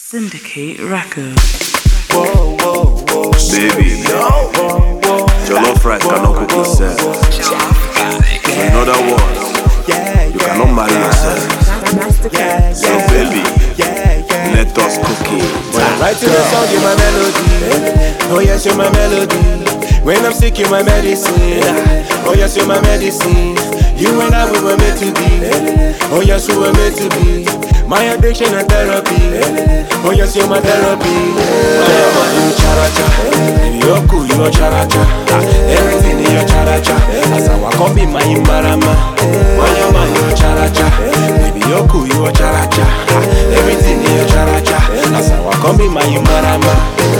Syndicate Records. Whoa, whoa, whoa. Baby, jollof rice cannot cook yourself. So in other words, you cannot marry yourself. So baby, let us cook it. When I write to the song, you're my melody. Oh yes, you're my melody. When I'm sick, you're my medicine. Oh yes, you're my medicine. You and I, we were meant to be. Oh yes, we were meant to be. My addiction and therapy. Oh yes, you're my therapy. You cha-ra-cha. Baby, you're cool, you're cha-ra-cha. Everything in your cha-ra-cha. As I walk up in my imbarama. You're cha-ra-cha. Baby, you're cool, you're cha-ra-cha. Everything in your cha-ra-cha. As I walk up in my imbarama.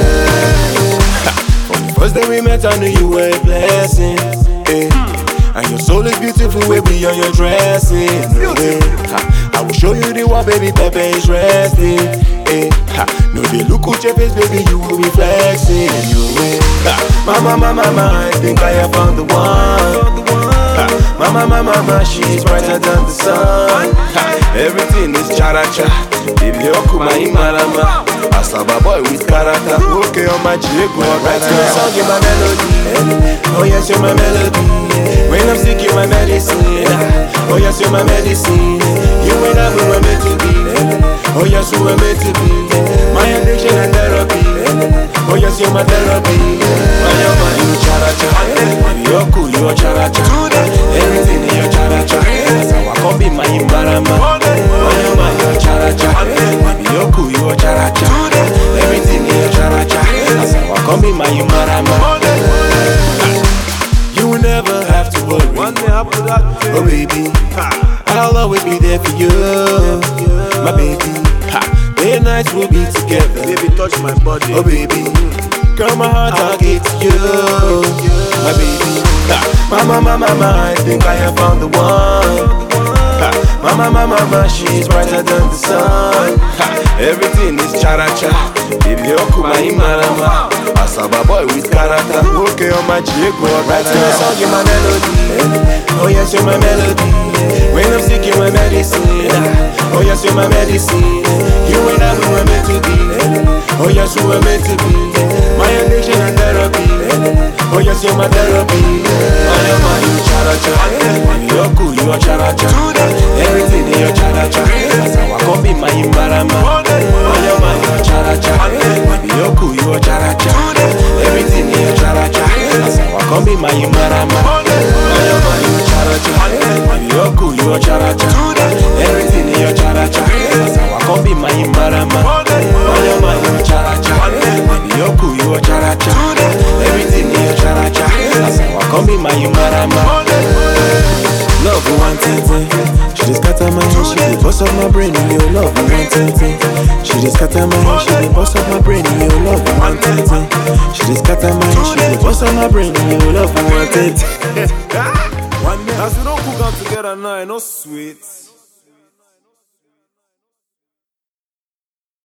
From the first day we met, I knew you were a blessing. And your soul is beautiful, way beyond your dressing. I will show you the one, baby, Pepe is resting. No, they look at your face, baby, you will be flexing. Mama, mama, mama, I think I have found the one. Mama, mama, mama, she's brighter than the sun. Everything is cha-ra-cha. Baby, you're cool, my imarama. Asaba boy with character. Okay, on my jigo. Right to the song, you're my melody. Oh yes, you're my melody. When I'm sick, you're my medicine. Oh yes, you're my medicine. You and I, we were meant to be. Oh yes, we were meant to be. My addiction and therapy. Oh yes, you're my therapy. You cha-ra-cha. You're cool, you're cha-ra-cha. Everything in your cha-ra-cha. As I walk up in my imbarama. You're cha-ra-cha. You're cool, you're cha-ra-cha. Everything in your cha-ra-cha. As I walk up in my imbarama. You will never have to worry. One day after that, Oh baby, I'll always be there for you. My baby, day and night we'll be together. baby, touch my body. Oh baby, girl, my heart I'll give to you. My baby, mama, mama, mama, I think I have found the one. Mama, mama, mama, she's brighter than the sun. Everything is cha-ra-cha. Baby, you're cool, my imarama. Asaba boy with character. Okay, on my jigo. Right to the song, you're my melody. Oh yes, you're my melody. When I'm sick, you're my medicine. Oh yes, you're my medicine. You and I, we were meant to be. Oh yes, we were meant to be. My addiction and therapy. Oh yes, you're my therapy. You cha-ra-cha. You're cool, you're cha-ra-cha. Everything in your cha-ra-cha. As I walk up in my imbarama. You're cha-ra-cha. Baby, you're cool, you're cha-ra-cha. Everything in your cha-ra-cha. As I walk up in my imbarama. You're cha-ra-cha. Baby, you're cool, you're cha-ra-cha. Everything in your cha-ra-cha. As I walk up in my imbarama. You're cha-ra-cha. Baby, you're cool, you're cha-ra-cha. Everything in your cha-ra-cha. As I walk up in my imbarama. Love you one thing. She just scatter my head, she dey bust up my brain. You love you one thing. She just scatter my head, she dey bust up my brain. You love you one thing. She just scatter my head, she dey bust up my brain. You love you one thing. As we don't cook out together now, no sweet.